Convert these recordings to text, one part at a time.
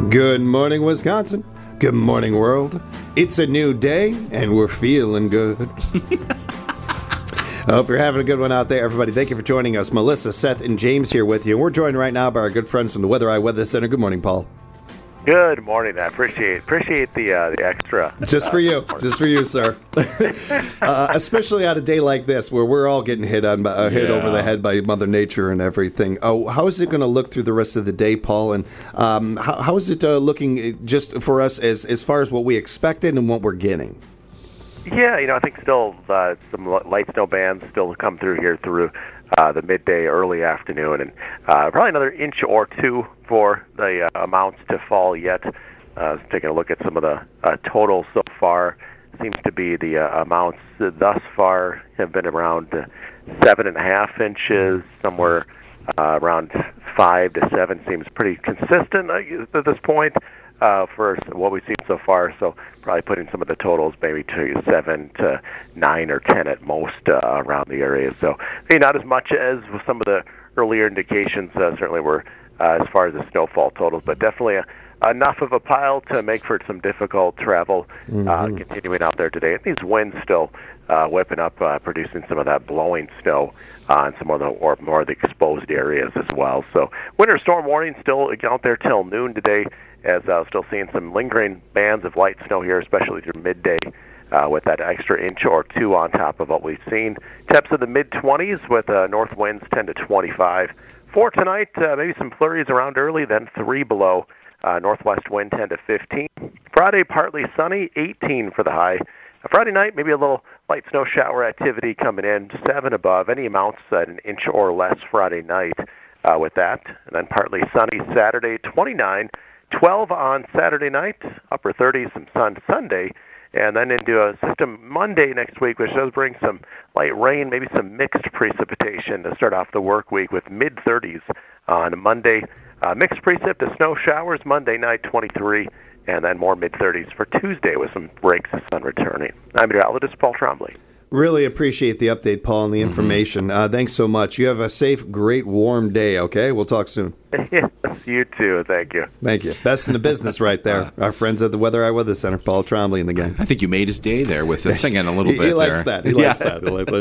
Good morning, Wisconsin. Good morning, world. It's a new day, and we're feeling good. I hope you're having a good one out there, everybody. Thank you for joining us. Melissa, Seth, and James here with you. And we're joined right now by our good friends from the Weather Eye Weather Center. Good morning, Paul. Good morning. I appreciate the extra. Just for you. Just for you, sir. Especially on a day like this where we're all getting hit over the head by Mother Nature and everything. How is it going to look through the rest of the day, Paul? And how is it looking just for us as far as what we expected and what we're getting? Yeah, I think still some light snow bands still come through here through the midday, early afternoon, and probably another inch or two for the amounts to fall yet. Taking a look at some of the totals so far, seems to be the amounts thus far have been around 7.5 inches, somewhere around 5 to 7 seems pretty consistent at this point. For what we've seen so far, so probably putting some of the totals maybe to 7 to 9 or 10 at most around the area. So maybe not as much as with some of the earlier indications certainly were as far as the snowfall totals, but definitely enough of a pile to make for some difficult travel continuing out there today. And these winds still whipping up, producing some of that blowing snow on some of the more of the exposed areas as well. So winter storm warning still out there till noon today, as still seeing some lingering bands of light snow here, especially through midday, with that extra inch or two on top of what we've seen. Temps in the mid-20s with north winds 10 to 25. For tonight, maybe some flurries around early, then 3 below. Northwest wind 10 to 15. Friday, partly sunny, 18 for the high. Friday night, maybe a little light snow shower activity coming in, 7 above. Any amounts at an inch or less Friday night with that. And then partly sunny Saturday, 29. 12 on Saturday night, upper 30s, some sun Sunday, and then into a system Monday next week, which does bring some light rain, maybe some mixed precipitation to start off the work week with mid-30s on Monday. Mixed precip to snow showers Monday night, 23, and then more mid-30s for Tuesday with some breaks of sun returning. I'm meteorologist Paul Trombley. Really appreciate the update, Paul, and the information. Thanks so much. You have a safe, great, warm day, okay? We'll talk soon. Yes, you too. Thank you. Thank you. Best in the business right there. Our friends at the Weather Eye Weather Center, Paul Trombley and the gang. I think you made his day there with the singing a little bit He likes there. that. He likes that.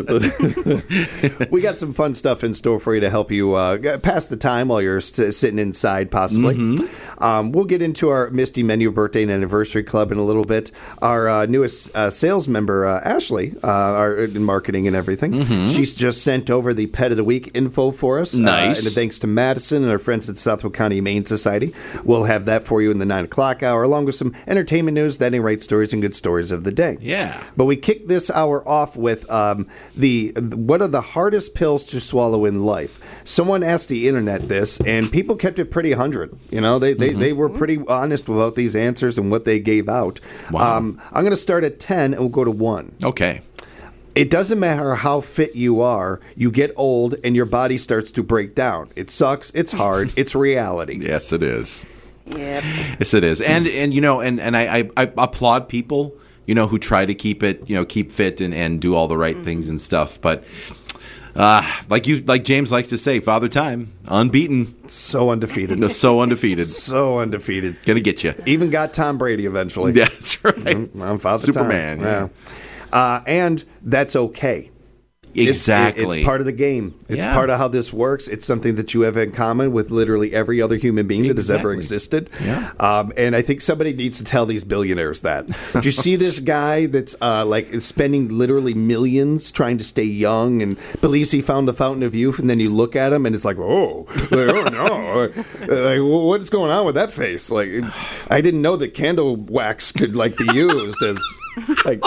We got some fun stuff in store for you to help you pass the time while you're sitting inside, possibly. We'll get into our Misty Menu Birthday and Anniversary Club in a little bit. Our newest sales member, Ashley, in marketing and everything, she's just sent over the Pet of the Week info for us. Nice. And thanks to Madison and our friends at Southwood County Humane Society. We'll have that for you in the 9 o'clock hour, along with some entertainment news, that ain't right stories, and good stories of the day. Yeah. But we kick this hour off with what are the hardest pills to swallow in life? Someone asked the internet this, and people kept it pretty 100. They were pretty honest about these answers and what they gave out. Wow. I'm going to start at 10, and we'll go to 1. Okay. It doesn't matter how fit you are, you get old and your body starts to break down. It sucks, it's hard, it's reality. Yes, it is. Yep. Yes, it is. And I applaud people, who try to keep fit and do all the right things and stuff. But like James likes to say, Father Time, unbeaten. So undefeated. So undefeated. So undefeated. Gonna get you. Even got Tom Brady eventually. Yeah, that's right. I'm Father Superman. Time. Yeah. And that's okay. Exactly. It's part of the game. It's part of how this works. It's something that you have in common with literally every other human being that has ever existed. Yeah. And I think somebody needs to tell these billionaires that. Did you see this guy that's spending literally millions trying to stay young and believes he found the fountain of youth, and then you look at him and it's like, oh no. What's going on with that face? Like, I didn't know that candle wax could be used as like...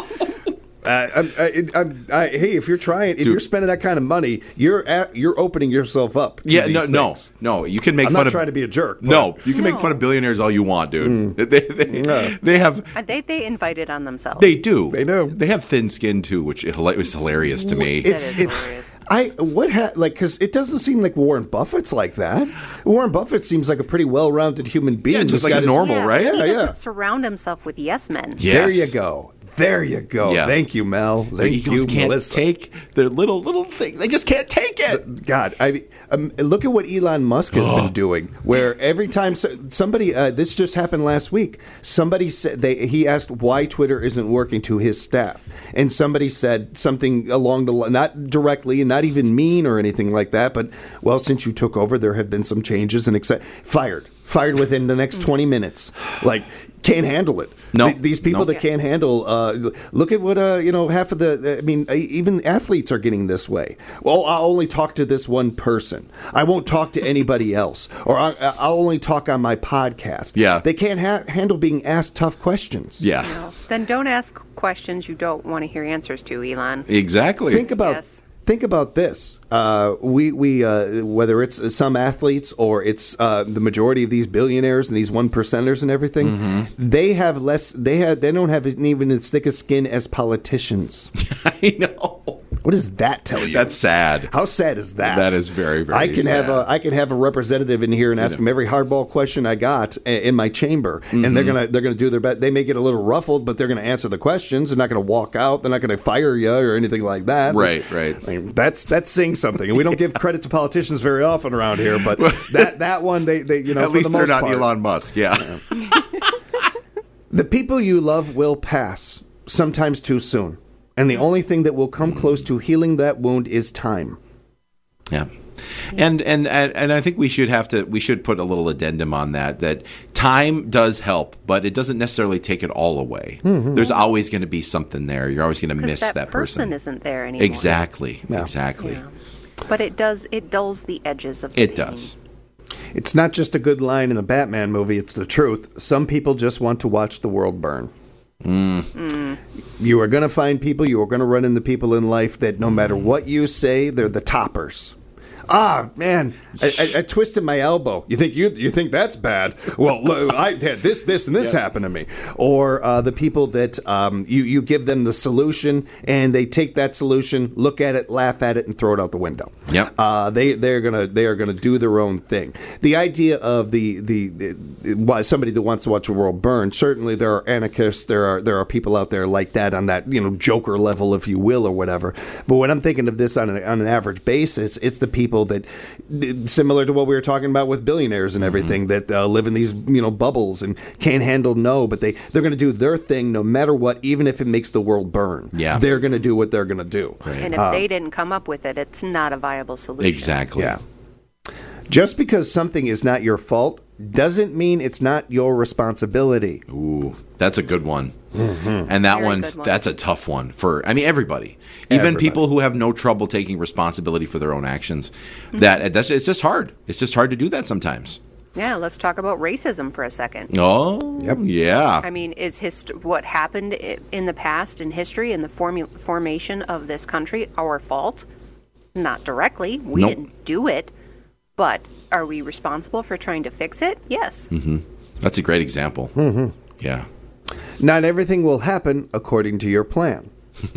hey, if you're spending that kind of money, you're opening yourself up. To these things. No. You can make I'm fun not of. trying to be a jerk. No, you can make fun of billionaires all you want, dude. They have. They invite it on themselves. They do. They do. They have thin skin too, which was hilarious to me. That is hilarious. Because it doesn't seem like Warren Buffett's like that. Warren Buffett seems like a pretty well-rounded human being. Yeah, just like a normal, right? He Yeah. doesn't surround himself with yes men. Yes. There you go. There you go. Yeah. Thank you, Mel. Their Thank egos you, can't Melissa. take their little thing. They just can't take it. God, look at what Elon Musk has been doing. Where every time somebody, this just happened last week. Somebody said he asked why Twitter isn't working to his staff, and somebody said something along the line, not directly and not even mean or anything like that, but well, since you took over, there have been some changes and fired within the next 20 minutes. Like, can't handle it. No. These people that can't handle, look at what, half of even athletes are getting this way. Well, I'll only talk to this one person. I won't talk to anybody else. Or I'll only talk on my podcast. Yeah. They can't handle being asked tough questions. Yeah. No. Then don't ask questions you don't want to hear answers to, Elon. Exactly. Think about Yes. Think about this. We whether it's some athletes or it's the majority of these billionaires and these 1%ers and everything, they have less. They don't have even as thick a skin as politicians. I know. What does that tell you? That's sad. How sad is that? That is very, very I can sad. have a representative in here and ask them every hardball question I got in my chamber, and they're gonna do their best. They may get a little ruffled, but they're gonna answer the questions. They're not gonna walk out. They're not gonna fire you or anything like that. Right. I mean, that's saying something, and we don't give credit to politicians very often around here. But that one, they At least they're not Elon Musk. Yeah. The people you love will pass, sometimes too soon. And the only thing that will come close to healing that wound is time. Yeah. And I think we should put a little addendum on that time does help, but it doesn't necessarily take it all away. There's always going to be something there. You're always going to miss that person. Isn't there anymore. Exactly. Yeah. Exactly. Yeah. But it dulls the edges of the It pain. does. It's not just a good line in a Batman movie, it's the truth. Some people just want to watch the world burn. You are going to find people, you are going to run into people in life that no matter what you say, they're the toppers. Ah, man, I twisted my elbow. You think that's bad? Well, look, I had this, and this happened to me. Or the people that you give them the solution, and they take that solution, look at it, laugh at it, and throw it out the window. Yep. They are gonna do their own thing. The idea of the somebody that wants to watch the world burn. Certainly, there are anarchists. There are people out there like that on that Joker level, if you will, or whatever. But when I'm thinking of this on an average basis, it's the people that, similar to what we were talking about with billionaires and everything, that live in these bubbles and can't handle no, but they're going to do their thing no matter what, even if it makes the world burn. Yeah. They're going to do what they're going to do. Right. And if they didn't come up with it, it's not a viable solution. Exactly. Yeah. Just because something is not your fault doesn't mean it's not your responsibility. Ooh, that's a good one. And Very good one. that's a tough one for, everybody. Even Everybody. people who have no trouble taking responsibility for their own actions. It's just hard. It's just hard to do that sometimes. Yeah, let's talk about racism for a second. Oh, Yep. yeah. I mean, is what happened in the past in history and the formation of this country our fault? Not directly. We Nope. didn't do it. But are we responsible for trying to fix it? Yes. That's a great example. Yeah. Not everything will happen according to your plan.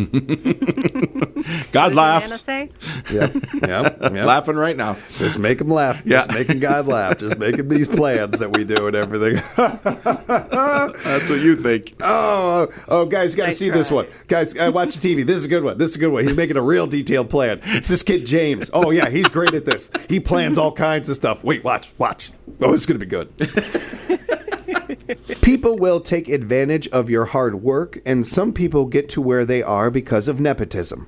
God What did Anna laughs. say? Yep. Laughing right now. Just make them laugh. Yeah. Just making God laugh. Just making these plans that we do and everything. That's what you think. Oh, guys, you got to Nice see this try. one. Guys, watch the TV. This is a good one. He's making a real detailed plan. It's this kid, James. Oh, yeah, he's great at this. He plans all kinds of stuff. Wait, watch. Oh, it's going to be good. People will take advantage of your hard work, and some people get to where they are because of nepotism.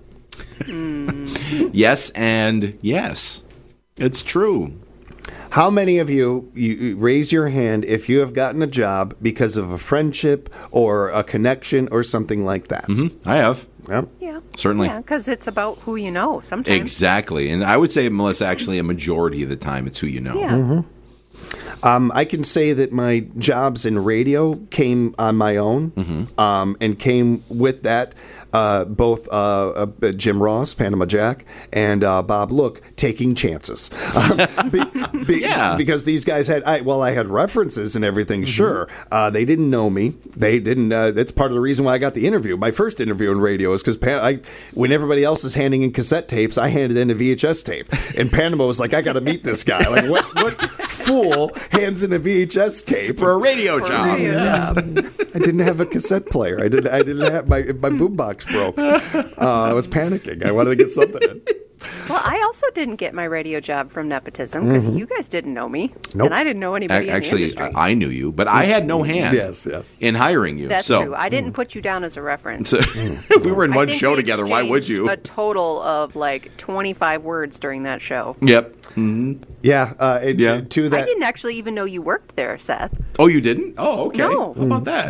Yes, and yes. It's true. How many of you raise your hand if you have gotten a job because of a friendship or a connection or something like that? I have. Yep. Yeah. Certainly. Yeah, because it's about who you know sometimes. Exactly. And I would say, Melissa, actually a majority of the time it's who you know. Yeah. I can say that my jobs in radio came on my own, and came with that. Both Jim Ross, Panama Jack, and Bob Look taking chances. Because these guys had, I had references and everything, sure. They didn't know me. They didn't. That's part of the reason why I got the interview. My first interview in radio is because when everybody else is handing in cassette tapes, I handed in a VHS tape. And Panama was like, I got to meet this guy. Like, what fool hands in a VHS tape For a radio job. I didn't have a cassette player. I didn't have my boombox broke. I was panicking. I wanted to get something in. Well, I also didn't get my radio job from nepotism because you guys didn't know me, Nope. and I didn't know anybody Actually, in the industry. I knew you, but I had no hand Yes. in hiring you. That's so, true. I didn't put you down as a reference. So if we were in I one think show we together, why would exchanged you? A total of like 25 words during that show. Yep. Yeah. Yeah. To that. I didn't actually even know you worked there, Seth. Oh, you didn't? Oh, okay. No. How about that?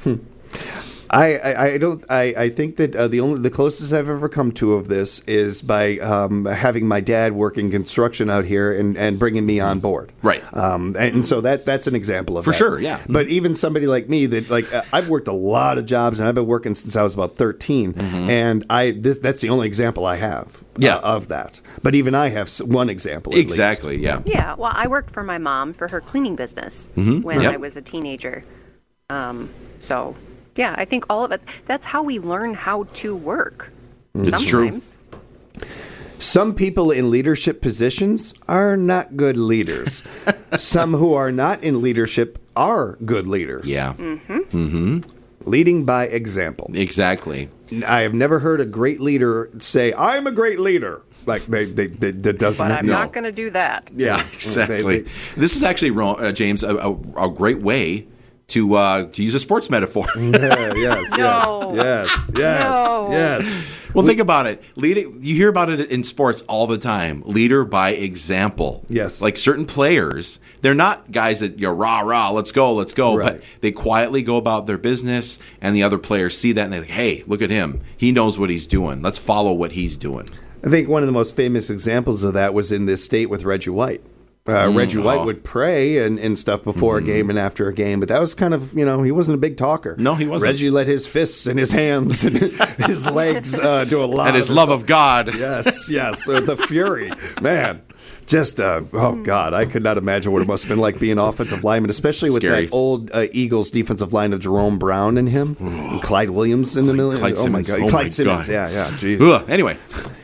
I think that the closest I've ever come to of this is by having my dad working construction out here and bringing me on board. Right. And so that's an example of For that. sure, yeah. But even somebody like me that I've worked a lot of jobs and I've been working since I was about 13, and that's the only example I have. Yeah. Of that. But even I have one example. At Exactly, yeah. Yeah, well, I worked for my mom for her cleaning business Mm-hmm. when Yep. I was a teenager. So, yeah, I think all of it, that's how we learn how to work. It's true. Sometimes. Some people in leadership positions are not good leaders. Some who are not in leadership are good leaders. Yeah. Leading by example. Exactly. I have never heard a great leader say, "I'm a great leader." Like that doesn't. But I'm No. not going to do that. Yeah, exactly. This is actually, James, a great way to use a sports metaphor. Yes. No. Yes. No. Yes. Well, think about it. Leading, you hear about it in sports all the time. Leader by example. Yes. Like certain players, they're not guys that rah rah, let's go. Right. But they quietly go about their business, and the other players see that and they're like, "Hey, look at him. He knows what he's doing. Let's follow what he's doing." I think one of the most famous examples of that was in this state with Reggie White. Reggie White would pray and stuff before a game and after a game, but that was kind of, he wasn't a big talker. No, he wasn't. Reggie let his fists and his hands and his legs do a lot. And his of love stuff. of God. Yes. The fury. Man, just, oh, God, I could not imagine what it must have been like being offensive lineman, especially with Scary. that old Eagles defensive line of Jerome Brown and him, and Clyde Williams in the middle. Clyde Oh, my Simmons. God. Oh, Clyde my Simmons, God. yeah, geez. Ugh. Anyway.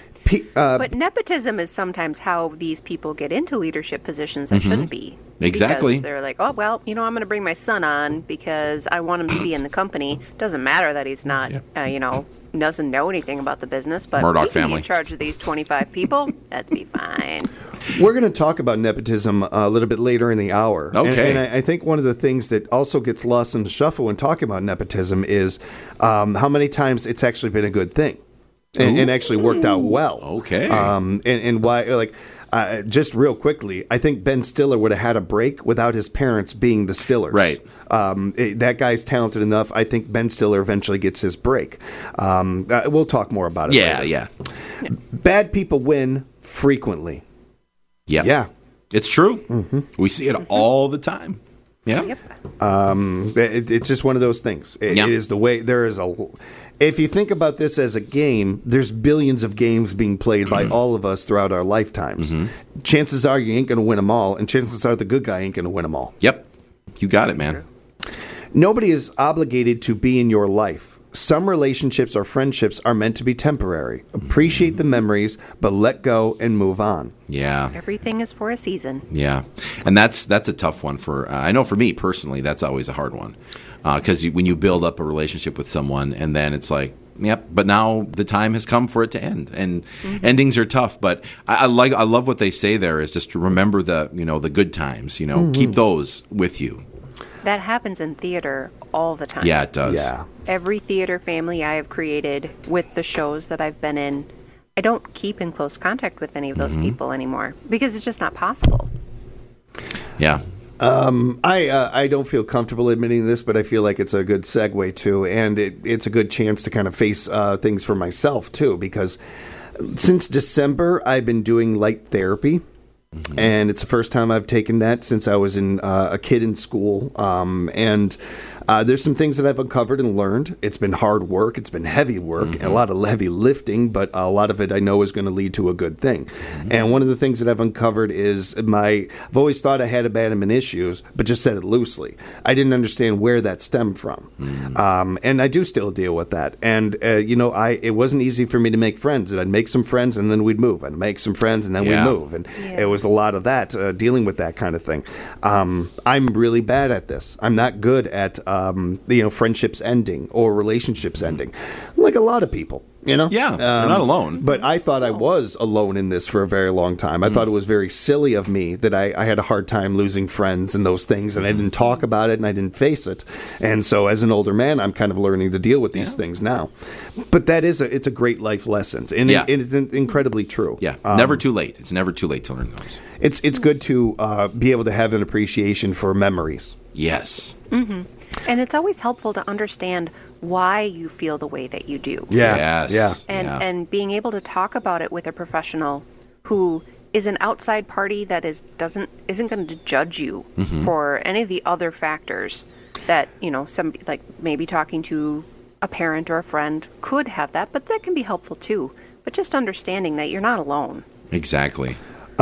But nepotism is sometimes how these people get into leadership positions that shouldn't be. Exactly. Because they're like, oh, well, I'm going to bring my son on because I want him to be in the company. Doesn't matter that he's not, doesn't know anything about the business, but Murdoch he can be family. in charge of these 25 people. That'd be fine. We're going to talk about nepotism a little bit later in the hour. Okay. And I think one of the things that also gets lost in the shuffle when talking about nepotism is how many times it's actually been a good thing and actually worked out well. Okay. And why, just real quickly, I think Ben Stiller would have had a break without his parents being the Stillers. Right. That guy's talented enough. I think Ben Stiller eventually gets his break. We'll talk more about it later. Yeah. Bad people win frequently. Yeah. Yeah. It's true. We see it all the time. Yeah. Yep. It's just one of those things. It is the way there is a. If you think about this as a game, there's billions of games being played by all of us throughout our lifetimes. Chances are you ain't going to win them all, and chances are the good guy ain't going to win them all. Yep. You got it, man. Nobody is obligated to be in your life. Some relationships or friendships are meant to be temporary. Appreciate the memories, but let go and move on. Yeah. Everything is for a season. Yeah. And that's a tough one for, I know for me personally, that's always a hard one. Because when you build up a relationship with someone and then it's like, yep, but now the time has come for it to end. And endings are tough, but I love what they say there is just to remember the good times, keep those with you. That happens in theater all the time. Yeah, it does. Yeah. Every theater family I have created with the shows that I've been in, I don't keep in close contact with any of those people anymore because it's just not possible. Yeah. I don't feel comfortable admitting this, but I feel like it's a good segue too, and it's a good chance to kind of face things for myself too, because since December I've been doing light therapy. And it's the first time I've taken that since I was a kid in school. And there's some things that I've uncovered and learned. It's been hard work. It's been heavy work, and a lot of heavy lifting, but a lot of it I know is going to lead to a good thing. And one of the things that I've uncovered is I've always thought I had abandonment issues, but just said it loosely. I didn't understand where that stemmed from. And I do still deal with that. And, it wasn't easy for me to make friends. And I'd make some friends, and then we'd move. I'd make some friends, and then we'd move. And it was a lot of that, dealing with that kind of thing. I'm really bad at this. I'm not good at friendships ending or relationships ending, like a lot of people. Yeah, you're not alone. But I thought I was alone in this for a very long time. I thought it was very silly of me that I had a hard time losing friends and those things, and I didn't talk about it and I didn't face it. And so as an older man, I'm kind of learning to deal with these things now. But it's a great life lesson, and it's incredibly true. Yeah, never too late. It's never too late to learn those. It's good to be able to have an appreciation for memories. Yes. Mm-hmm. And it's always helpful to understand why you feel the way that you do. Yeah. Yes. Yeah. And being able to talk about it with a professional who is an outside party that isn't going to judge you for any of the other factors that, somebody like maybe talking to a parent or a friend could have that, but that can be helpful too. But just understanding that you're not alone. Exactly.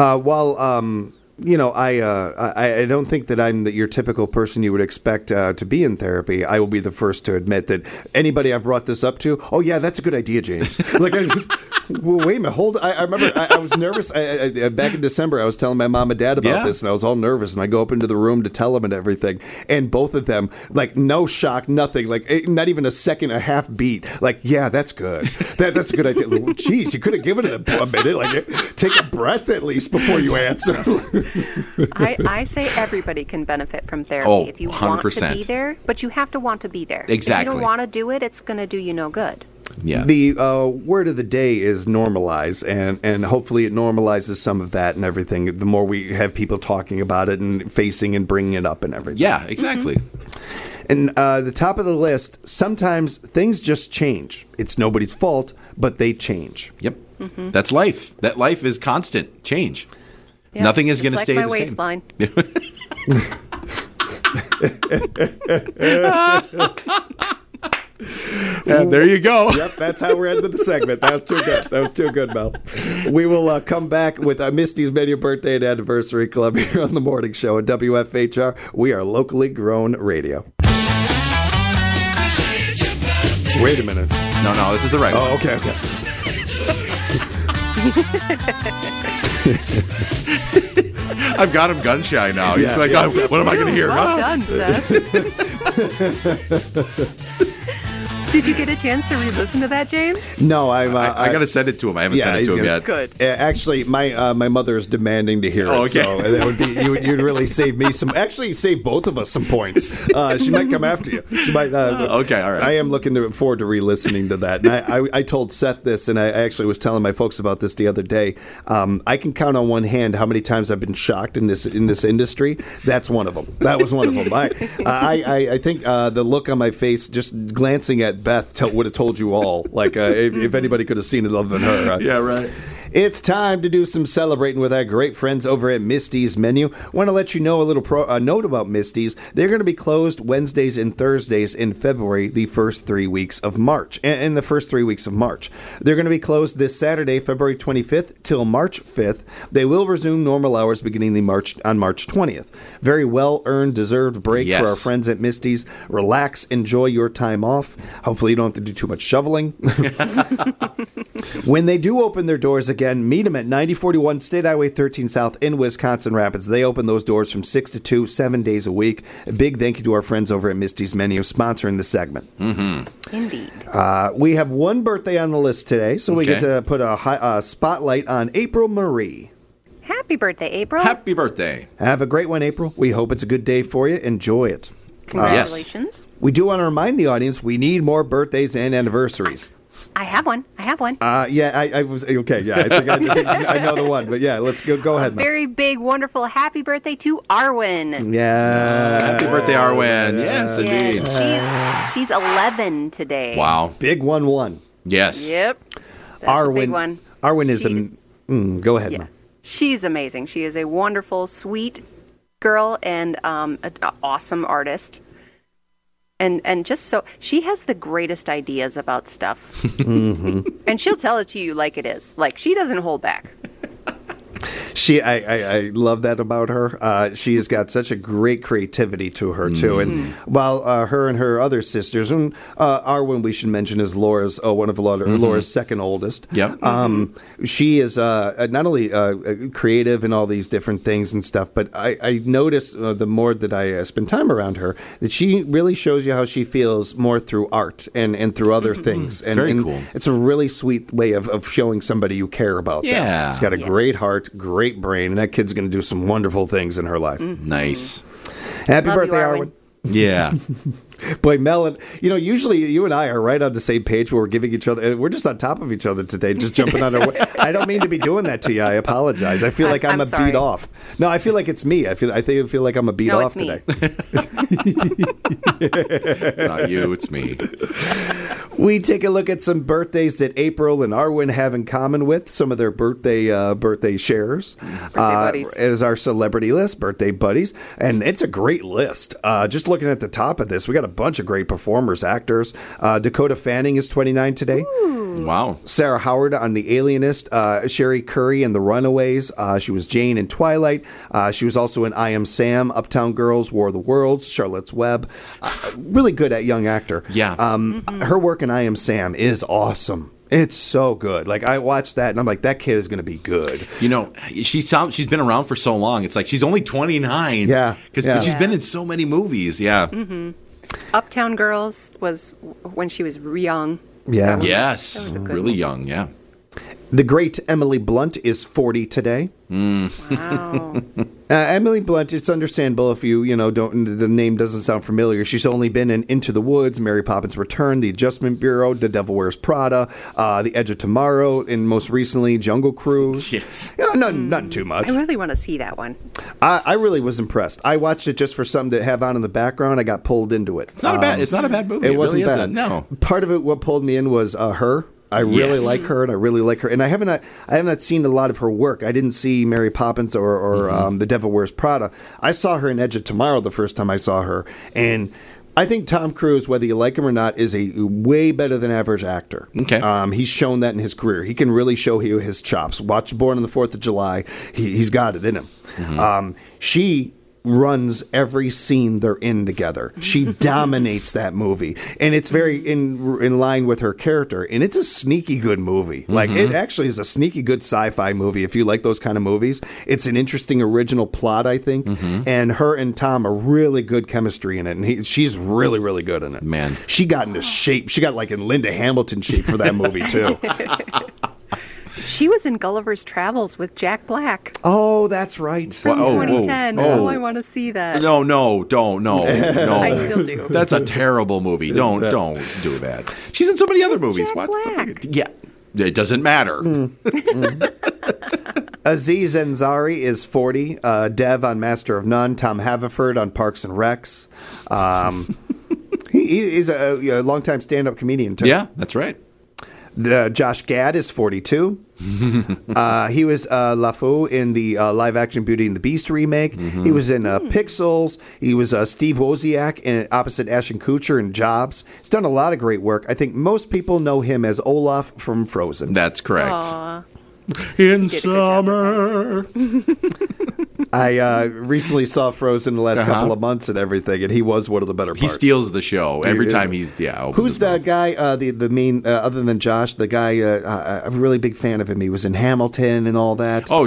I don't think that I'm your typical person you would expect to be in therapy. I will be the first to admit that anybody I've brought this up to, oh yeah, that's a good idea, James. Like, well, wait a minute, I remember I was nervous. Back in December, I was telling my mom and dad about this, and I was all nervous, and I go up into the room to tell them and everything, and both of them, like, no shock, nothing, like, not even a second, a half beat, like, yeah, that's good. That's a good idea. Well, geez, you could have given it a minute, like, take a breath at least before you answer. I say everybody can benefit from therapy if you 100%. want to be there, but you have to want to be there. Exactly. If you don't want to do it, it's going to do you no good. Yeah. The word of the day is normalize, and hopefully it normalizes some of that and everything. The more we have people talking about it and facing and bringing it up and everything. Yeah, exactly. And the top of the list, sometimes things just change. It's nobody's fault, but they change. Yep. Mm-hmm. That's life. That life is constant change. Yeah, nothing is going to like stay my the waistline. And there you go. Yep, that's how we're ending the segment. That was too good. That was too good, Mel. We will come back with Misty's Menu Birthday and Anniversary Club here on The Morning Show at WFHR. We are locally grown radio. Wait a minute. No, this is the right one. Oh, okay. I've got him gun shy now. He's like, oh, what am I going to hear? Well done, Seth. Did you get a chance to re-listen to that, James? No, I got to send it to him. I haven't sent it to him yet. Good. Actually, my mother is demanding to hear it. Okay. So that would be you'd really save me some. Actually, save both of us some points. She might come after you. She might. Okay, all right. I am looking forward to re-listening to that. And I told Seth this, and I actually was telling my folks about this the other day. I can count on one hand how many times I've been shocked in this industry. That's one of them. That was one of them. I think the look on my face, just glancing at Beth, would have told you all. Like if anybody could have seen it other than her. Yeah, right. It's time to do some celebrating with our great friends over at Misty's Menu. Want to let you know a little note about Misty's. They're going to be closed Wednesdays and Thursdays in February, the first 3 weeks of March. In the first 3 weeks of March. They're going to be closed this Saturday, February 25th, till March 5th. They will resume normal hours beginning on March 20th. Very well-earned, deserved break for our friends at Misty's. Relax, enjoy your time off. Hopefully you don't have to do too much shoveling. When they do open their doors again, meet them at 9041 State Highway 13 South in Wisconsin Rapids. They open those doors from 6 to 2, 7 days a week. A big thank you to our friends over at Misty's Menu sponsoring the segment. Mm-hmm. Indeed. We have one birthday on the list today, so we get to put a spotlight on April Marie. Happy birthday, April. Happy birthday. Have a great one, April. We hope it's a good day for you. Enjoy it. Congratulations. We do want to remind the audience we need more birthdays and anniversaries. I have one. I was okay. Yeah, I think I know the one, but yeah, let's go ahead. Very big, wonderful happy birthday to Arwen. Yeah, happy birthday, Arwen. Yes, indeed. She's 11 today. Wow, big 1-1. Yes. Yep. That's Arwen, a big one. Arwen is go ahead, yeah. She's amazing. She is a wonderful, sweet girl and an awesome artist. And just so, she has the greatest ideas about stuff. Mm-hmm. And she'll tell it to you like it is. Like, she doesn't hold back. I love that about her. She has got such a great creativity to her too. And while her and her other sisters, and Arwen, we should mention, is Laura's one of Laura's second oldest. Yep. She is not only creative in all these different things and stuff, but I notice the more that I spend time around her that she really shows you how she feels more through art and through other things. And, Very and cool. It's a really sweet way of showing somebody you care about. them. Yeah. She's got a great heart, great brain, and that kid's going to do some wonderful things in her life. Nice. Happy Love you, birthday, Arwen. Arwen. Yeah. Boy, Mel, usually you and I are right on the same page where we're giving each other, we're just on top of each other today, just jumping on our way. I don't mean to be doing that to you. I apologize. I feel like I'm a sorry. beat off. No, I feel like it's me. I feel like I'm a beat No, off it's me. today. It's not you, it's me. We take a look at some birthdays that April and Arwen have in common with some of their birthday sharers. buddies. As our celebrity list, birthday buddies, and it's a great list. Just looking at the top of this, we got a bunch of great performers, actors. Dakota Fanning is 29 today. Wow. Sarah Howard on The Alienist. Sherry Curry in The Runaways. She was Jane in Twilight. She was also in I Am Sam, Uptown Girls, War of the Worlds, Charlotte's Web. Really good at young actor. Yeah. Her work in I Am Sam is awesome. It's so good. Like, I watched that, and I'm like, that kid is going to be good. You know, she's been around for so long. It's like she's only 29. Yeah. But she's been in so many movies. Yeah. Uptown Girls was when she was young. Yeah. Yes. That was a good Really one. young. Yeah. The great Emily Blunt is 40 today. Wow. Emily Blunt, it's understandable if you don't, the name doesn't sound familiar. She's only been in Into the Woods, Mary Poppins Return, The Adjustment Bureau, The Devil Wears Prada, The Edge of Tomorrow, and most recently, Jungle Cruise. Yes. Not too much. I really want to see that one. I really was impressed. I watched it just for something to have on in the background. I got pulled into it. It's not a bad movie. It wasn't really bad. isn't. No. Part of it, what pulled me in was her. I really Yes. like her, and I really like her. And I have not seen a lot of her work. I didn't see Mary Poppins or The Devil Wears Prada. I saw her in Edge of Tomorrow the first time I saw her, and I think Tom Cruise, whether you like him or not, is a way better than average actor. Okay. He's shown that in his career. He can really show you his chops. Watch Born on the 4th of July. He's got it in him. She runs every scene they're in together. She dominates that movie, and it's very in line with her character, and it's a sneaky good movie. Like, it actually is a sneaky good sci-fi movie if you like those kind of movies. It's an interesting original plot, I think, and her and Tom are really good chemistry in it, and she's really, really good in it. Man. She got into shape. She got like in Linda Hamilton shape for that movie too. She was in Gulliver's Travels with Jack Black Oh, that's right. from Whoa, whoa. 2010. Oh. Oh, I want to see that. No, don't. No. I still do. That's a terrible movie. Don't do that. She's in so many other It's movies. Jack Watch Black. something. Yeah. It doesn't matter. Aziz Ansari is 40. Dev on Master of None. Tom Haverford on Parks and Recs. He's a longtime stand-up comedian, too. Yeah, that's right. Josh Gad is 42. He was LaFou in the live-action Beauty and the Beast remake. He was in Pixels. He was Steve Wozniak in opposite Ashton Kutcher in Jobs. He's done a lot of great work. I think most people know him as Olaf from Frozen. That's correct. Aw. In did a good job summer. I recently saw Frozen the last couple of months and everything, and he was one of the better parts. He steals the show every time he's opens Who's his the mouth. guy? The main other than Josh, the guy. I'm a really big fan of him. He was in Hamilton and all that. Oh,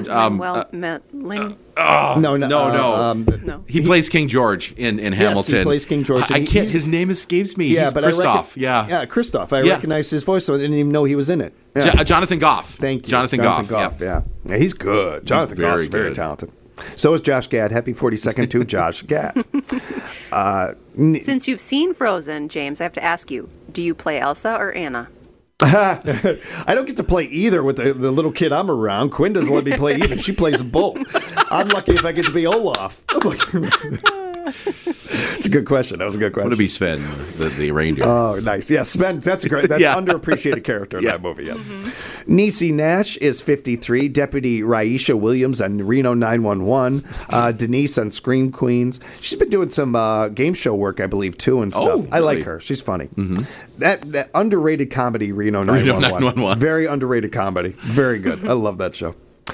No. he plays King George in Hamilton. he plays King George. I can't. His name escapes me. Yeah, He's but Christoph. yeah, Christoph. I Yeah. recognized his voice, so I didn't even know he was in it. Yeah. Jonathan Goff. Thank you, Jonathan Goff. Yeah, he's good. Jonathan Goff is very good. talented. So is Josh Gad. Happy 42nd to Josh Gad. Since you've seen Frozen, James, I have to ask you, do you play Elsa or Anna? I don't get to play either with the little kid I'm around. Quinn doesn't let me play either. She plays them both. I'm lucky if I get to be Olaf. It's a good question. That was a good question. Want to be Sven, the reindeer? Oh, nice. Yeah, Sven, that's great. That's Yeah. underappreciated character in that movie, yes. Niecy Nash is 53. Deputy Raisha Williams on Reno 911. Denise on Scream Queens. She's been doing some game show work, I believe, too, and stuff. Oh, I like really? her. She's funny. That underrated comedy, Reno 911. 911. Very underrated comedy. Very good. I love that show.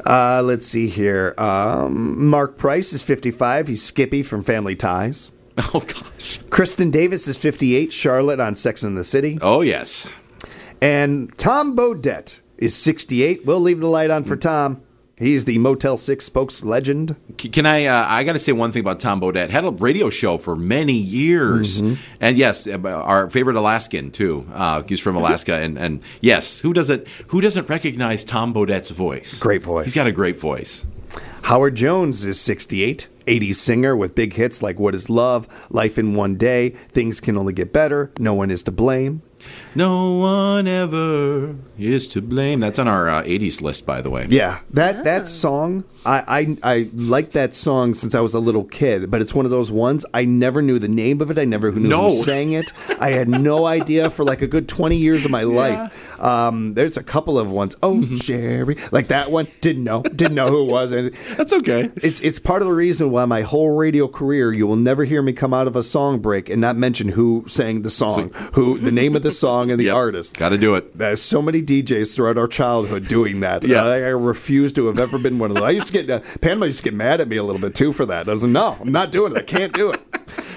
Let's see here. Mark Price is 55. He's Skippy from Family Ties. Oh, gosh. Kristen Davis is 58. Charlotte on Sex and the City. Oh, yes. And Tom Bodett is 68. We'll leave the light on for Tom. He's the Motel 6 spokes legend. Can I got to say one thing about Tom Bodett. Had a radio show for many years. And yes, our favorite Alaskan, too. He's from Alaska. And yes, who doesn't recognize Tom Bodett's voice? Great voice. He's got a great voice. Howard Jones is 68. 80s singer with big hits like What Is Love, Life in One Day, Things Can Only Get Better, No One Is to Blame. No one ever is to blame. That's on our 80s list, by the way. Yeah, that song, I liked that song since I was a little kid, but it's one of those ones, I never knew the name of it. I never knew who sang it. I had no idea for like a good 20 years of my life. There's a couple of ones. Oh, Sherry. Like that one. Didn't know who it was. That's okay. It's part of the reason why my whole radio career, you will never hear me come out of a song break and not mention who sang the song, who the name of the song and the artist. Got to do it. There's so many DJs throughout our childhood doing that. Yeah. I refuse to have ever been one of them. I used to get Panama used to get mad at me a little bit too for that. I was like, no, I'm not doing it. I can't do it.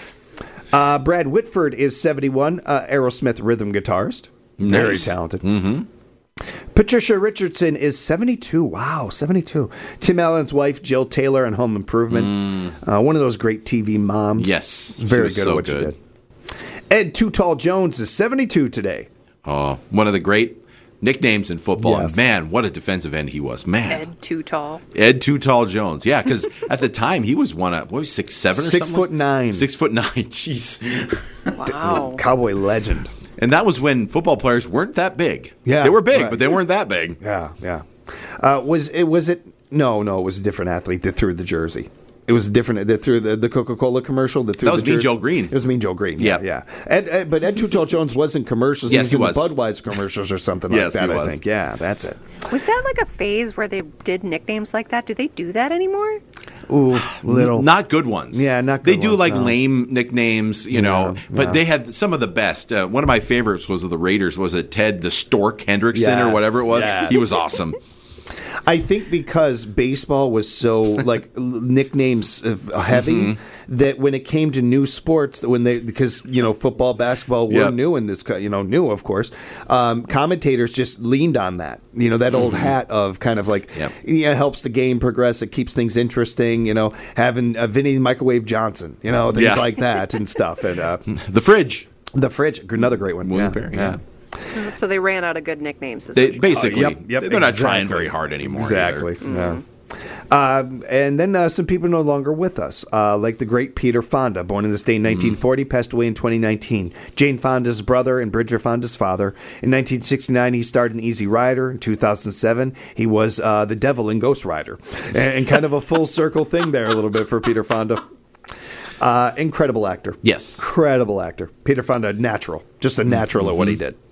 Brad Whitford is 71, Aerosmith rhythm guitarist. Very talented. Patricia Richardson is 72. Wow, 72. Tim Allen's wife, Jill Taylor, on Home Improvement. One of those great TV moms. Yes. Very good at what she did. Ed Too Tall Jones is 72 today. Oh, one of the great nicknames in football. Yes. And man, what a defensive end he was. Man. Ed Too Tall. Ed Too Tall Jones. Yeah, because at the time he was 6'7" or something? 6'9". 6'9". Jeez. Wow. Cowboy legend. And that was when football players weren't that big. Yeah, they were big, right. but they weren't that big. Yeah. Was it? No, it was a different athlete that threw the jersey. It was different. That threw the Coca-Cola commercial. That was Mean Joe Green. It was Mean Joe Green. Yeah. But Ed Too Tall Jones was in commercials. Yes, he was he in the Budweiser commercials or something Yes, like that. he I was. think. Yeah, that's it. Was that like a phase where they did nicknames like that? Do they do that anymore? Ooh, little. Not good ones. Yeah, not They good do ones, like no. lame nicknames, but they had some of the best. One of my favorites was of the Raiders. Was it Ted the Stork Hendrickson or Yes, whatever it was? yes. He was awesome. I think because baseball was so like nicknames heavy that when it came to new sports, because football, basketball were new in this, new of course, commentators just leaned on that. That old hat of kind of like it helps the game progress, it keeps things interesting. Having Vinny Microwave Johnson, things like that and stuff. And The Fridge. the Fridge, another great one. William Perry, yeah. So they ran out of good nicknames. They basically, Yep, they're not trying exactly. very hard anymore. Exactly. either. Yeah. And then some people no longer with us, like the great Peter Fonda, born in this day in 1940, passed away in 2019. Jane Fonda's brother and Bridger Fonda's father. In 1969, he starred in Easy Rider. In 2007, he was the devil in Ghost Rider. And kind of a full circle thing there a little bit for Peter Fonda. Incredible actor. Yes. Incredible actor. Peter Fonda, natural. Just a natural at what he did.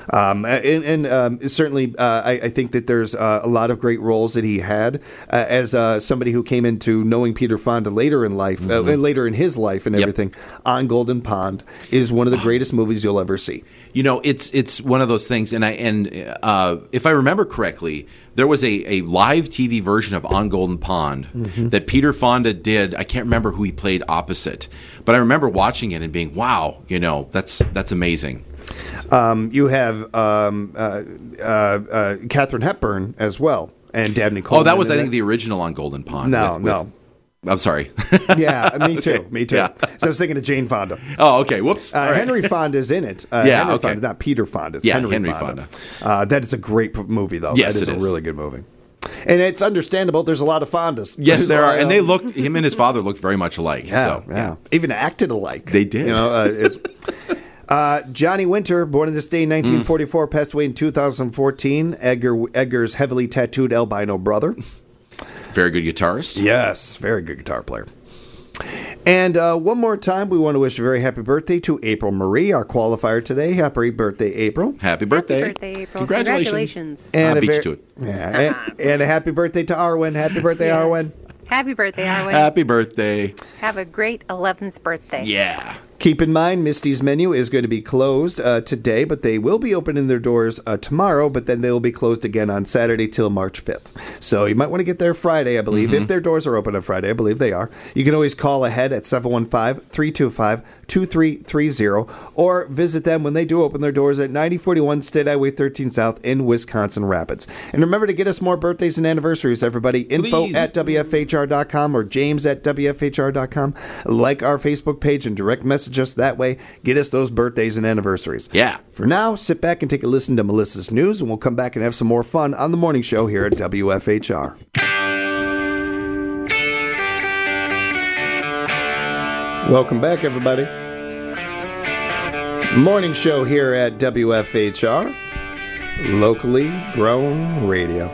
Certainly, I think that there's a lot of great roles that he had as somebody who came into knowing Peter Fonda later in life, later in his life and everything. On Golden Pond is one of the greatest movies you'll ever see. It's one of those things, and if I remember correctly, there was a live TV version of On Golden Pond that Peter Fonda did. I can't remember who he played opposite, but I remember watching it and being, wow, that's amazing. You have Katharine Hepburn as well, and Dabney Coleman. Oh, that was, I think, the original On Golden Pond. No. I'm sorry. Yeah, me too. Okay. Me too. Yeah. So I was thinking of Jane Fonda. Oh, okay. Whoops. All right. Henry Fonda's in it. Yeah, okay. Fonda, not Peter Fonda. It's Yeah, Henry Fonda. That is a great movie, though. Yes, that is it a is. really good movie. And it's understandable. There's a lot of Fondas. Yes, there are, and they him and his father looked very much alike. Even acted alike. They did. Johnny Winter, born in this day in 1944, passed away in 2014. Edgar's heavily tattooed albino brother. Very good guitarist. Yes, very good guitar player. And one more time, we want to wish a very happy birthday to April Marie, our qualifier today. Happy birthday, April. Happy birthday. Happy birthday, April. Congratulations. And I beat you to it. Yeah, and a happy birthday to Arwen. Happy birthday, Arwen. Happy birthday, Arwen. Happy birthday. Have a great 11th birthday. Yeah. Keep in mind, Misty's Menu is going to be closed today, but they will be opening their doors tomorrow, but then they will be closed again on Saturday till March 5th. So you might want to get there Friday, I believe. If their doors are open on Friday, I believe they are. You can always call ahead at 715-325-2330 or visit them when they do open their doors at 9041 State Highway 13 South in Wisconsin Rapids. And remember to get us more birthdays and anniversaries, everybody. Info at WFHR.com or James at WFHR.com. Like our Facebook page and direct message us that way. Get us those birthdays and anniversaries. Yeah. For now, sit back and take a listen to Melissa's news, and we'll come back and have some more fun on the morning show here at WFHR. Welcome back, everybody. Morning show here at WFHR, locally grown radio.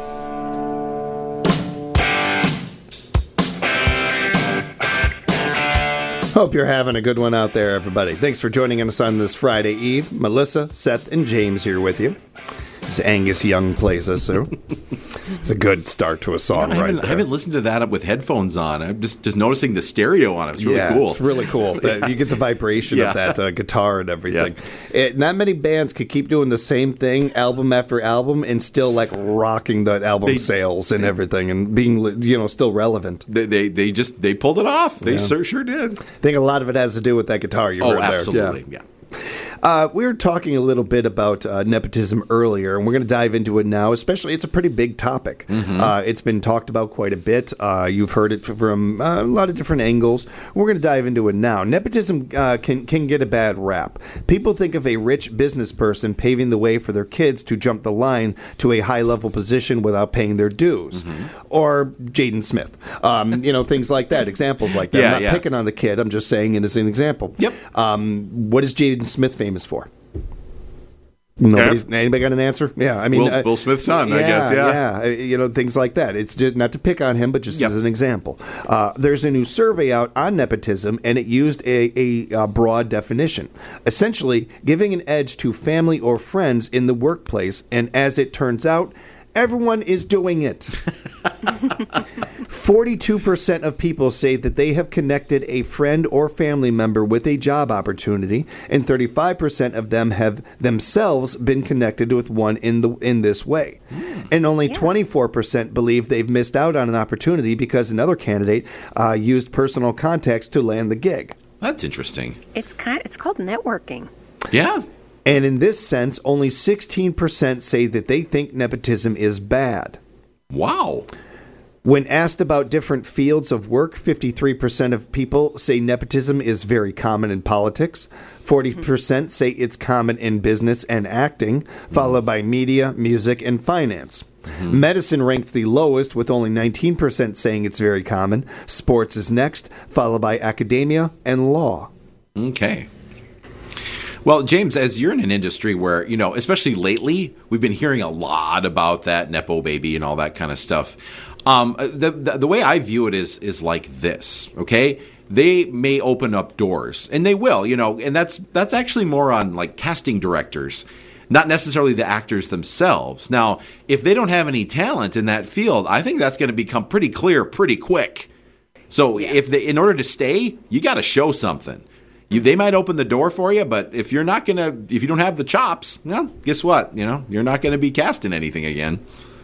Hope you're having a good one out there, everybody. Thanks for joining us on this Friday Eve. Melissa, Seth, and James here with you. As Angus Young plays us, so it's a good start to a song, right there. I haven't listened to that with headphones on. I'm just noticing the stereo on it. It's really cool. It's really cool. You get the vibration of that guitar and everything. Yeah. Not many bands could keep doing the same thing album after album and still like rocking the album sales and everything and being still relevant. They pulled it off. They sure did. I think a lot of it has to do with that guitar you heard there. Absolutely. Yeah. We were talking a little bit about nepotism earlier, and we're going to dive into it now. Especially, it's a pretty big topic. It's been talked about quite a bit. You've heard it from a lot of different angles. We're going to dive into it now. Nepotism can get a bad rap. People think of a rich business person paving the way for their kids to jump the line to a high-level position without paying their dues. Or Jaden Smith. Things like that, examples like that. I'm not picking on the kid. I'm just saying it as an example. Yep. What is Jaden Smith famous for? Anybody got an answer? Yeah, I mean, Will Smith's son, I guess. Yeah, things like that. It's just not to pick on him, but just as an example. There's a new survey out on nepotism, and it used a broad definition, essentially giving an edge to family or friends in the workplace. And as it turns out, everyone is doing it. 42% of people say that they have connected a friend or family member with a job opportunity, and 35% of them have themselves been connected with one in this way. And only 24% believe they've missed out on an opportunity because another candidate used personal contacts to land the gig. That's interesting. It's called networking. Yeah. And in this sense, only 16% say that they think nepotism is bad. Wow. When asked about different fields of work, 53% of people say nepotism is very common in politics. 40% say it's common in business and acting, followed by media, music, and finance. Medicine ranks the lowest, with only 19% saying it's very common. Sports is next, followed by academia and law. Okay. Well, James, as you're in an industry where, especially lately, we've been hearing a lot about that Nepo baby and all that kind of stuff. The way I view it is like this, okay? They may open up doors, and they will, and that's actually more on like casting directors, not necessarily the actors themselves. Now, if they don't have any talent in that field, I think that's going to become pretty clear pretty quick. So in order to stay, you got to show something. They might open the door for you, but if you don't have the chops, well, guess what? You're not going to be cast in anything again.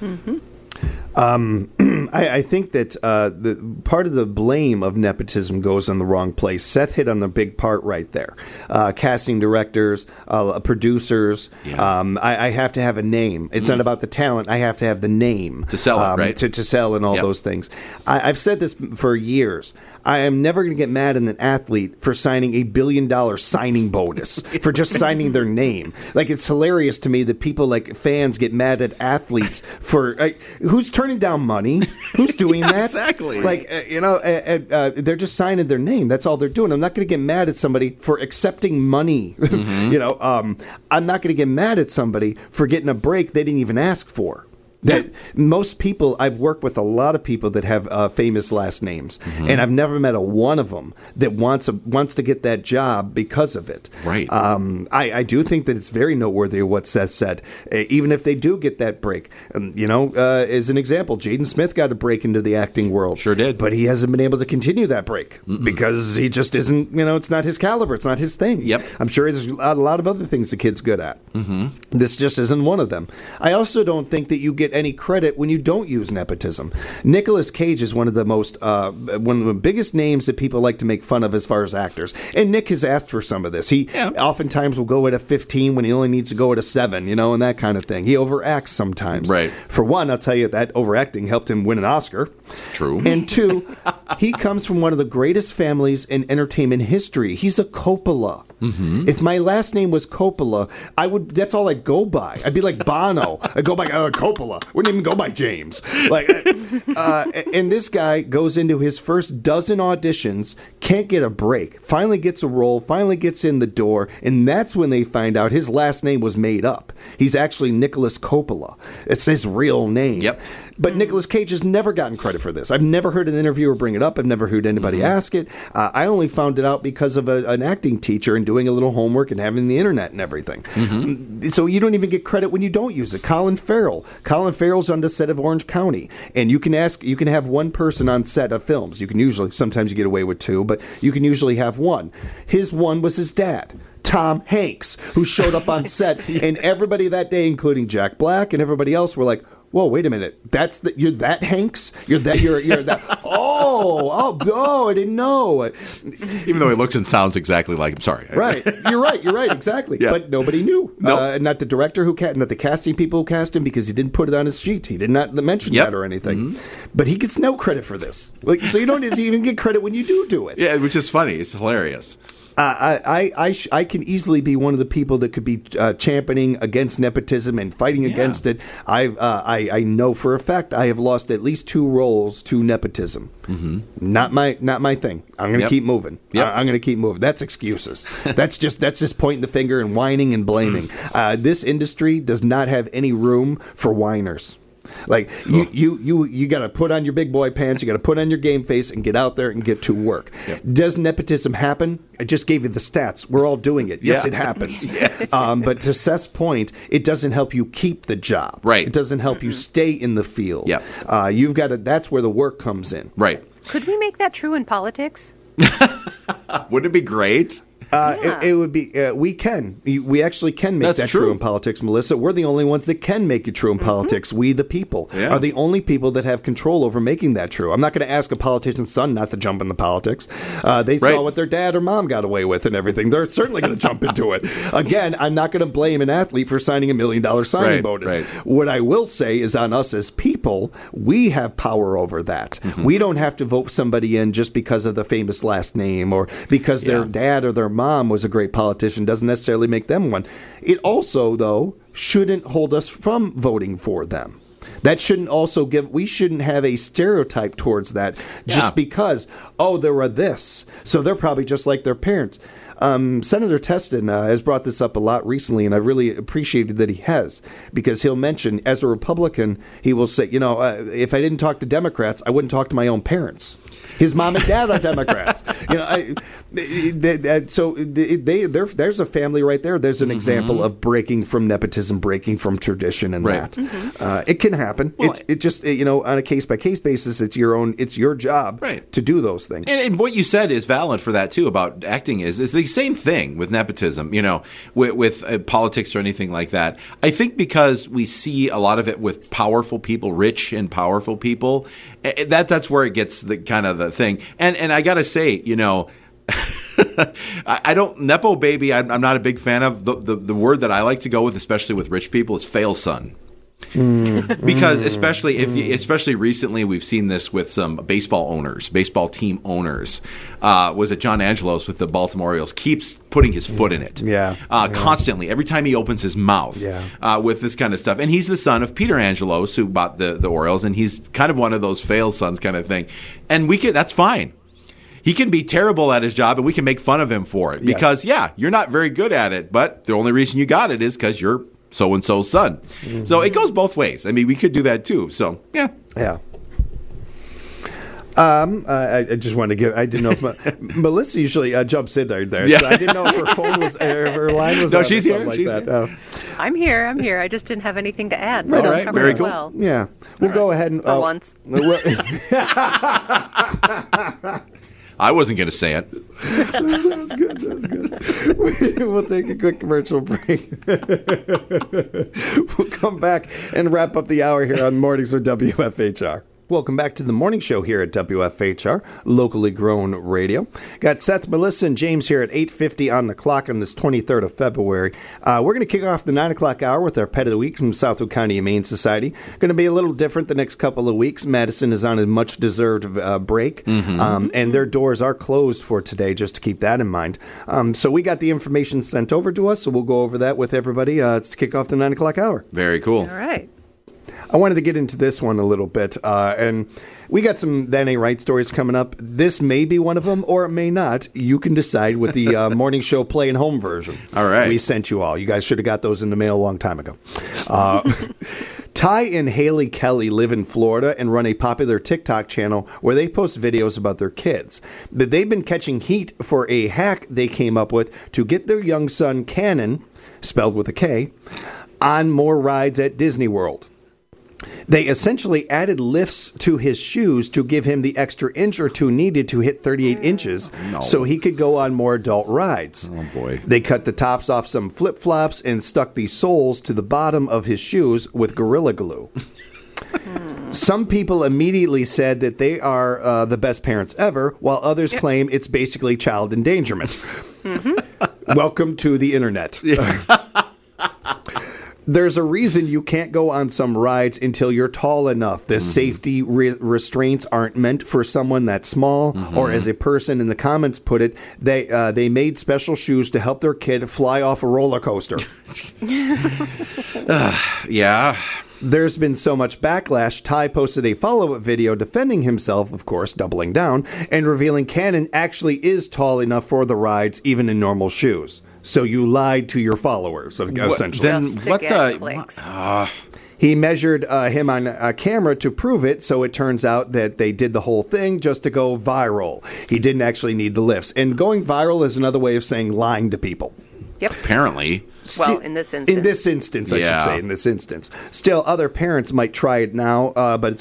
I think that the part of the blame of nepotism goes in the wrong place. Seth hit on the big part right there. Casting directors, producers. Yeah. I have to have a name. It's not about the talent. I have to have the name to sell it, right? To sell and all those things. I've said this for years. I am never going to get mad at an athlete for signing $1 billion signing bonus for just signing their name. Like, it's hilarious to me that people, like fans, get mad at athletes for who's turning down money? Who's doing that? Exactly. Like, they're just signing their name. That's all they're doing. I'm not going to get mad at somebody for accepting money. I'm not going to get mad at somebody for getting a break they didn't even ask for. That most people, I've worked with a lot of people that have famous last names, and I've never met a one of them that wants to get that job because of it. Right. I do think that it's very noteworthy of what Seth said. Even if they do get that break, as an example, Jaden Smith got a break into the acting world. Sure did. But he hasn't been able to continue that break because he just isn't, it's not his caliber. It's not his thing. Yep. I'm sure there's a lot of other things the kid's good at. This just isn't one of them. I also don't think that you get any credit when you don't use nepotism. Nicolas Cage is one of the biggest names that people like to make fun of as far as actors. And Nick has asked for some of this. He oftentimes will go at a 15 when he only needs to go at a 7, and that kind of thing. He overacts sometimes. Right. For one, I'll tell you that overacting helped him win an Oscar. True. And two, he comes from one of the greatest families in entertainment history. He's a Coppola. If my last name was Coppola, that's all I'd go by. I'd be like Bono. I'd go by Coppola. Wouldn't even go by James. And this guy goes into his first dozen auditions, can't get a break, finally gets a role, finally gets in the door, and that's when they find out his last name was made up. He's actually Nicholas Coppola. It's his real name. Yep. But Nicolas Cage has never gotten credit for this. I've never heard an interviewer bring it up. I've never heard anybody ask it. I only found it out because of an acting teacher and doing a little homework and having the internet and everything. So you don't even get credit when you don't use it. Colin Farrell. Colin Farrell's on the set of Orange County, and you can have one person on set of films. You can usually, sometimes you get away with 2, but you can usually have one. His one was his dad, Tom Hanks, who showed up on set, and everybody that day, including Jack Black and everybody else, were like, whoa, wait a minute. You're that Hanks? You're that. Oh, I didn't know. Even though he looks and sounds exactly like him. Sorry. Right. You're right. Exactly. Yeah. But nobody knew. Nope. Not the director not the casting people who cast him, because he didn't put it on his sheet. He did not mention that or anything. But he gets no credit for this. So you don't even get credit when you do it. Yeah, which is funny. It's hilarious. I can easily be one of the people that could be championing against nepotism and fighting against it. I know for a fact I have lost at least 2 roles to nepotism. Not my thing. I'm going to keep moving. I'm going to keep moving. That's excuses. that's just pointing the finger and whining and blaming. This industry does not have any room for whiners. Like you got to put on your big boy pants, you got to put on your game face and get out there and get to work. Does nepotism happen? I just gave you the stats. We're all doing it. Yes, it happens. Yes. But to Seth's point, it doesn't help you keep the job. Right. It doesn't help you stay in the field. Yep. You've got to. That's where the work comes in. Right. Could we make that true in politics? Wouldn't it be great? It would be. We actually can make that true in politics, Melissa. We're the only ones that can make it true in politics. We, the people, are the only people that have control over making that true. I'm not going to ask a politician's son not to jump into politics. They saw what their dad or mom got away with and everything. They're certainly going to jump into it. Again, I'm not going to blame an athlete for signing $1 million signing bonus. Right. What I will say is, on us as people, we have power over that. We don't have to vote somebody in just because of the famous last name or because their dad or their mom was a great politician. Doesn't necessarily make them one. It also, though, shouldn't hold us from voting for them. That shouldn't also we shouldn't have a stereotype towards that just because, they're a this, so they're probably just like their parents. Senator Testin has brought this up a lot recently, and I really appreciated that he has, because he'll mention, as a Republican, he will say, if I didn't talk to Democrats, I wouldn't talk to my own parents. His mom and dad are Democrats. There's a family right there. There's an example of breaking from nepotism, breaking from tradition, and that it can happen. Well, it just on a case by case basis, it's your job to do those things. And what you said is valid for that too about acting. Is the same thing with nepotism. With politics or anything like that. I think because we see a lot of it with powerful people, rich and powerful people. That's where it gets the kind of the thing. And I got to say, I don't Nepo baby. I'm not a big fan of the word that I like to go with, especially with rich people, is fail son. Because especially recently, we've seen this with some baseball team owners. Was it John Angelos with the Baltimore Orioles? Keeps putting his foot in it, constantly. Every time he opens his mouth, with this kind of stuff. And he's the son of Peter Angelos, who bought the Orioles, and he's kind of one of those fail sons kind of thing. And that's fine. He can be terrible at his job, and we can make fun of him for it because, you're not very good at it. But the only reason you got it is because you're so-and-so's son. So it goes both ways. I mean, we could do that too. So, yeah. Yeah. I just wanted to give. I didn't know if Melissa usually jumps in there. Yeah. So I didn't know if her phone was, if her line was. No, on she's or here. something She's like here. that. I'm here. I just didn't have anything to add. All So right, covered very it cool. Well. Yeah, we'll go ahead and For once. I wasn't going to say it. That was good. We'll take a quick commercial break. We'll come back and wrap up the hour here on Mornings with WFHR. Welcome back to the morning show here at WFHR, locally grown radio. Got Seth, Melissa, and James here at 8:50 on the clock on this 23rd of February. We're going to kick off the 9 o'clock hour with our Pet of the Week from Southwood County Humane Society. Going to be a little different the next couple of weeks. Madison is on a much-deserved break, and their doors are closed for today, just to keep that in mind. So we got the information sent over to us, so we'll go over that with everybody to kick off the 9 o'clock hour. Very cool. All right. I wanted to get into this one a little bit, and we got some That Ain't Right stories coming up. This may be one of them, or it may not. You can decide with the morning show play and home version. All right. We sent you all. You guys should have got those in the mail a long time ago. Ty and Haley Kelly live in Florida and run a popular TikTok channel where they post videos about their kids. But they've been catching heat for a hack they came up with to get their young son, Cannon, spelled with a K, on more rides at Disney World. They essentially added lifts to his shoes to give him the extra inch or two needed to hit 38 inches so he could go on more adult rides. Oh, boy. They cut the tops off some flip-flops and stuck the soles to the bottom of his shoes with Gorilla Glue. Some people immediately said that they are the best parents ever, while others claim it's basically child endangerment. Welcome to the internet. There's a reason you can't go on some rides until you're tall enough. The safety restraints aren't meant for someone that small, or as a person in the comments put it, they made special shoes to help their kid fly off a roller coaster. Yeah. There's been so much backlash, Ty posted a follow-up video defending himself, of course, doubling down, and revealing Cannon actually is tall enough for the rides, even in normal shoes. So you lied to your followers, essentially. Then Just to what get the? clicks. He measured him on a camera to prove it, so it turns out that they did the whole thing just to go viral. He didn't actually need the lifts. And going viral is another way of saying lying to people. Yep. Apparently. Well, in this instance. In this instance, I Yeah. should say. In this instance, still, other parents might try it now. But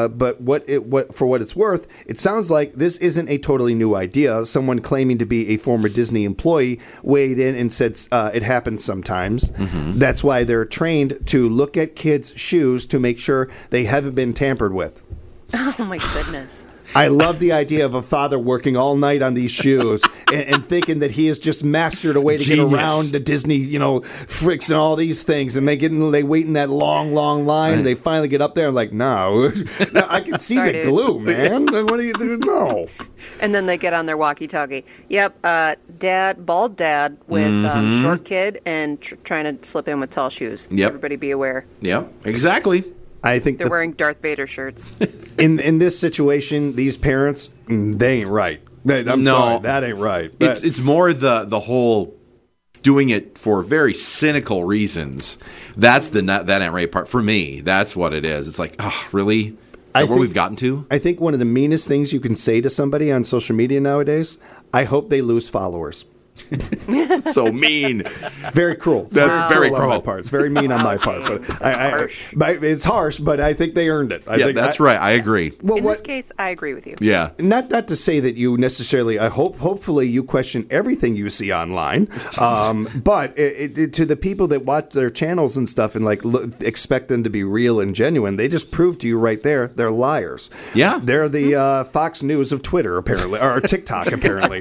for what it's worth, it sounds like this isn't a totally new idea. Someone claiming to be a former Disney employee weighed in and said it happens sometimes. That's why they're trained to look at kids' shoes to make sure they haven't been tampered with. Oh, my goodness. I love the idea of a father working all night on these shoes and thinking that he has just mastered a way to Genius. get around the Disney, fricks and all these things. And they wait in that long, long line. And they finally get up there and like, no, I can see Sorry, the dude. glue, man. What do you do? No. And then they get on their walkie-talkie. Yep, bald dad with short kid and trying to slip in with tall shoes. Yep. Everybody be aware. Yeah, exactly. I think They're wearing Darth Vader shirts. in this situation, these parents, they ain't right. I'm No. sorry, that ain't right. It's more the whole doing it for very cynical reasons. That's that ain't right part for me. That's what it is. It's like, oh, really? Is that where we've gotten to? I think one of the meanest things you can say to somebody on social media nowadays, I hope they lose followers. So mean. It's very cruel. It's That's very on my cruel. part. It's very mean on my part. But it's harsh, but I think they earned it. That's right. I agree. Well, In this case, I agree with you. Yeah. Not to say that you necessarily. Hopefully you question everything you see online. But to the people that watch their channels and stuff and expect them to be real and genuine, they just prove to you right there they're liars. Yeah. They're the Fox News of Twitter apparently, or TikTok apparently.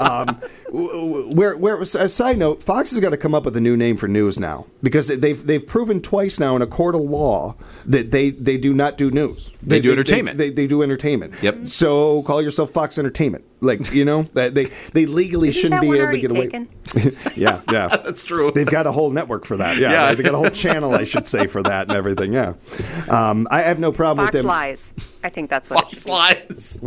Where a side note, Fox has got to come up with a new name for news now because they've proven twice now in a court of law that they do not do news. They do entertainment. They do entertainment. Yep. So call yourself Fox Entertainment. They legally Isn't shouldn't that be one able to already get away. taken? Yeah. That's true. They've got a whole network for that. Yeah. Yeah. They've got a whole channel, I should say, for that and everything. Yeah. I have no problem Fox with them. lies. I think that's what it should Fox be. lies.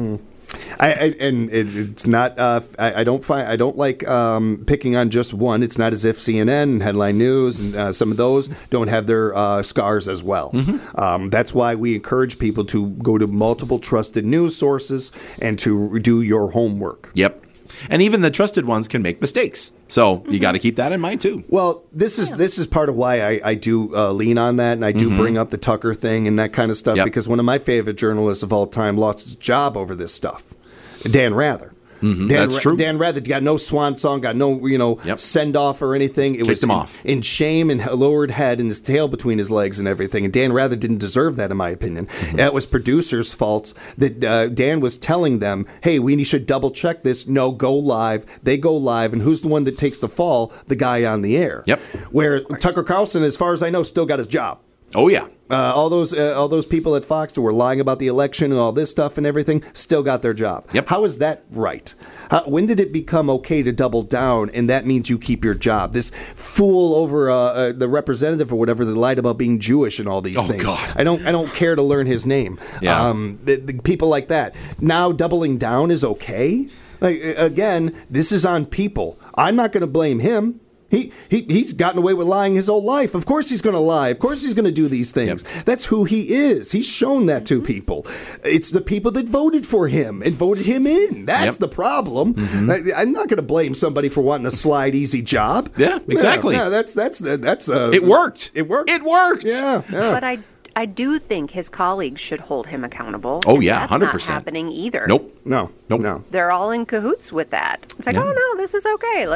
It's not. I don't like picking on just one. It's not as if CNN and Headline News and some of those don't have their scars as well. That's why we encourage people to go to multiple trusted news sources and to do your homework. Yep. And even the trusted ones can make mistakes. So you got to keep that in mind, too. Well, this is part of why I do lean on that, and I do bring up the Tucker thing and that kind of stuff, because one of my favorite journalists of all time lost his job over this stuff, Dan Rather. That's true. Dan Rather got no swan song, got no send off or anything. It was him off in shame and lowered head and his tail between his legs and everything. And Dan Rather didn't deserve that, in my opinion. That was producers' fault. That Dan was telling them, "Hey, we should double check this. No, go live." They go live, and who's the one that takes the fall? The guy on the air. Yep. Where Tucker Carlson, as far as I know, still got his job. Oh yeah. All those people at Fox who were lying about the election and all this stuff and everything still got their job. Yep. How is that right? When did it become okay to double down and that means you keep your job? This fool over the representative or whatever that lied about being Jewish and all these things. God. I don't care to learn his name. Yeah. The people like that. Now doubling down is okay? Like, again, this is on people. I'm not going to blame him. He's gotten away with lying his whole life. Of course he's going to lie. Of course he's going to do these things. Yep. That's who he is. He's shown that to people. It's the people that voted for him and voted him in. That's the problem. I'm not going to blame somebody for wanting a slide easy job. Yeah, exactly. Yeah, that's it worked. It worked. It worked. Yeah. But I do think his colleagues should hold him accountable. Oh, yeah, 100%. That's not happening either. Nope. No. They're all in cahoots with that. It's like, oh, no, this is okay.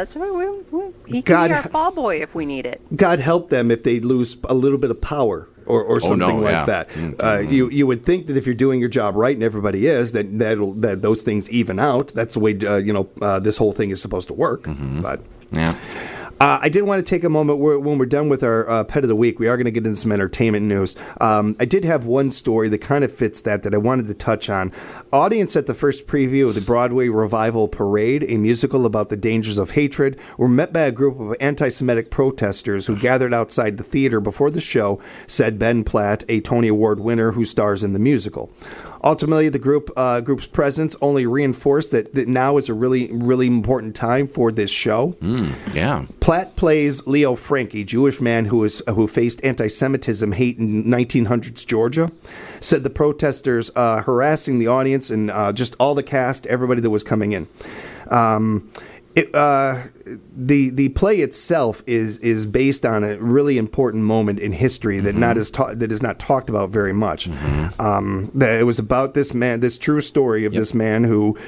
He can be our fall boy if we need it. God help them if they lose a little bit of power or something like that. You would think that if you're doing your job right, and everybody is, that those things even out. That's the way this whole thing is supposed to work. But yeah. I did want to take a moment when we're done with our Pet of the Week. We are going to get into some entertainment news. I did have one story that kind of fits that I wanted to touch on. Audience at the first preview of the Broadway Revival Parade, a musical about the dangers of hatred, were met by a group of anti-Semitic protesters who gathered outside the theater before the show, said Ben Platt, a Tony Award winner who stars in the musical. Ultimately, the group's presence only reinforced that now is a really, really important time for this show. Yeah. Platt plays Leo Frank, a Jewish man who faced anti-Semitism hate in 1900s Georgia. Said the protesters harassing the audience and just all the cast, everybody that was coming in. The play itself is based on a really important moment in history that is not talked about very much. It was about this man, this true story of this man who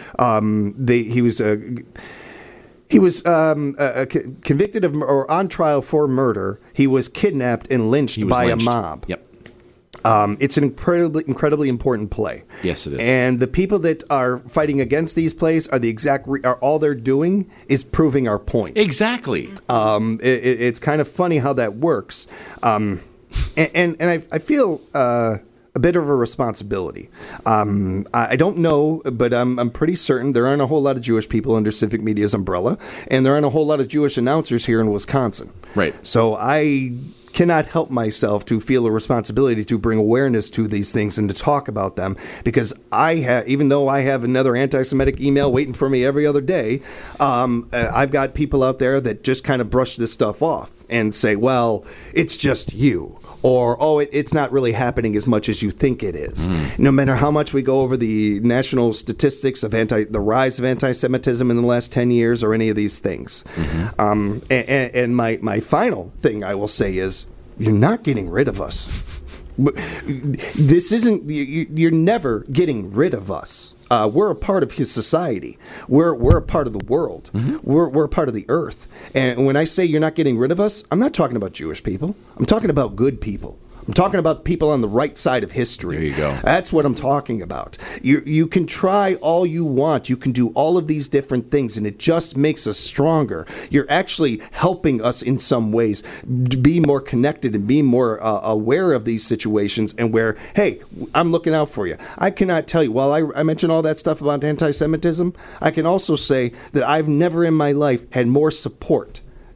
he was convicted of or on trial for murder. He was kidnapped and lynched by a mob. Yep. It's an incredibly important play. Yes, it is. And the people that are fighting against these plays are all they're doing is proving our point. Exactly. It's kind of funny how that works. And I feel a bit of a responsibility. I don't know, but I'm pretty certain there aren't a whole lot of Jewish people under Civic Media's umbrella, and there aren't a whole lot of Jewish announcers here in Wisconsin. Right. So I cannot help myself to feel a responsibility to bring awareness to these things and to talk about them, because even though I have another anti-Semitic email waiting for me every other day, I've got people out there that just kind of brush this stuff off and say, well, it's just you. Or, it's not really happening as much as you think it is. No matter how much we go over the national statistics of the rise of anti-Semitism in the last 10 years or any of these things. And my final thing I will say is, you're not getting rid of us. This isn't, you're never getting rid of us. We're a part of his society. We're a part of the world. We're a part of the earth. And when I say you're not getting rid of us, I'm not talking about Jewish people. I'm talking about good people. I'm talking about people on the right side of history. There you go. That's what I'm talking about. You can try all you want. You can do all of these different things, and it just makes us stronger. You're actually helping us in some ways to be more connected and be more aware of these situations and where, hey, I'm looking out for you. I cannot tell you, while I mention all that stuff about anti-Semitism, I can also say that I've never in my life had more support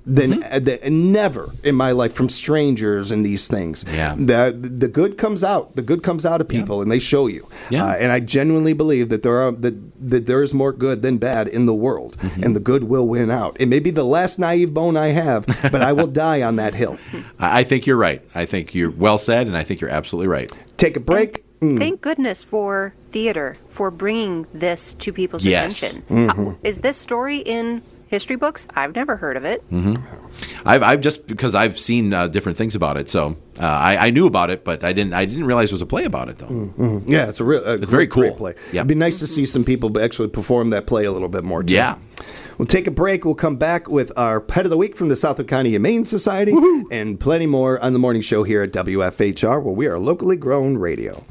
than never in my life from strangers and these things. Yeah. The good comes out. The good comes out of people, and they show you. Yeah. And I genuinely believe that there is more good than bad in the world, and the good will win out. It may be the last naive bone I have, but I will die on that hill. I think you're right. I think you're well said, and I think you're absolutely right. Take a break. Thank goodness for theater for bringing this to people's Yes. attention. Is this story in history books? I've never heard of it. I've just because I've seen different things about it, so I knew about it, but I didn't realize there was a play about it though. Yeah, it's It's very cool. Great play. Yeah. It'd be nice to see some people actually perform that play a little bit more, too. Yeah. We'll take a break. We'll come back with our Pet of the Week from the Southwick County Humane Society and plenty more on the morning show here at WFHR, where we are locally grown radio.